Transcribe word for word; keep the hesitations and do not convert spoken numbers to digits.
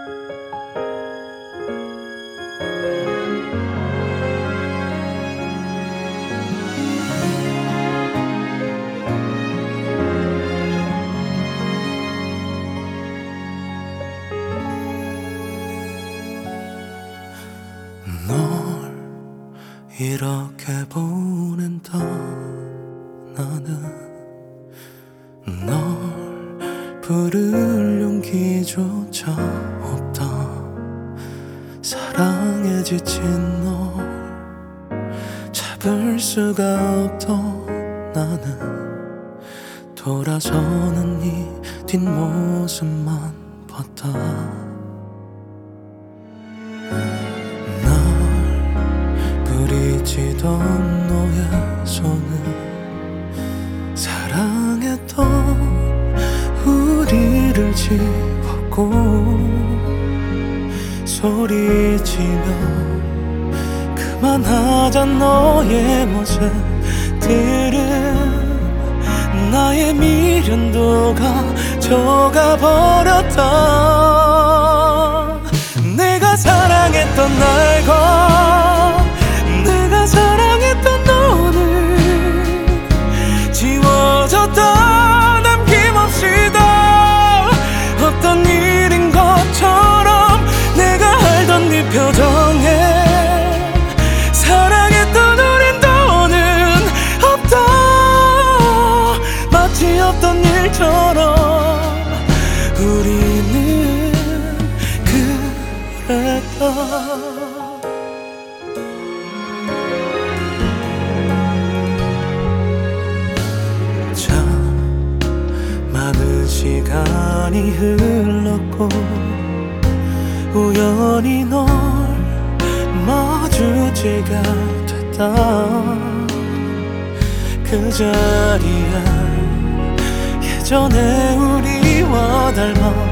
널 이렇게 보낸다 나는 널 부를 용기조차 없다. 사랑에 지친 널 잡을 수가 없던 나는 돌아서는 네 뒷모습만 봤다. 부리치던 너의 손은 사랑했던 우리를 지웠고 소리치며 그만하자 너의 모습들은 나의 미련도 가져가 버렸다. 내가 사랑했던 날과 내가 사랑했던 너는 지워졌다. 남김없이 다 어떤 일인 것처럼 내가 알던 네 표정에 사랑했던 우린 더는 없다. 마치 없던 일처럼 우리는 그랬다. 많은 시간이 흘렀고 우연히 널 마주치게 됐다. 그 자리에 예전에 우리와 닮아